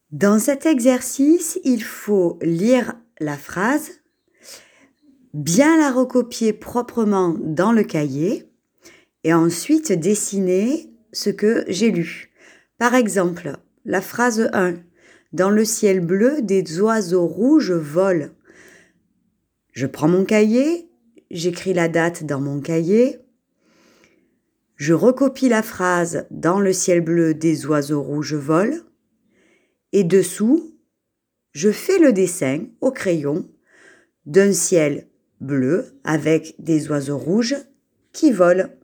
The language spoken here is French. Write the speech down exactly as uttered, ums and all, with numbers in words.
Dans cet exercice, il faut lire la phrase, bien la recopier proprement dans le cahier et ensuite dessiner ce que j'ai lu. Par exemple, la phrase un. Dans le ciel bleu, des oiseaux rouges volent. Je prends mon cahier, j'écris la date dans mon cahier, je recopie la phrase « Dans le ciel bleu, des oiseaux rouges volent » et dessous, je fais le dessin au crayon d'un ciel bleu avec des oiseaux rouges qui volent.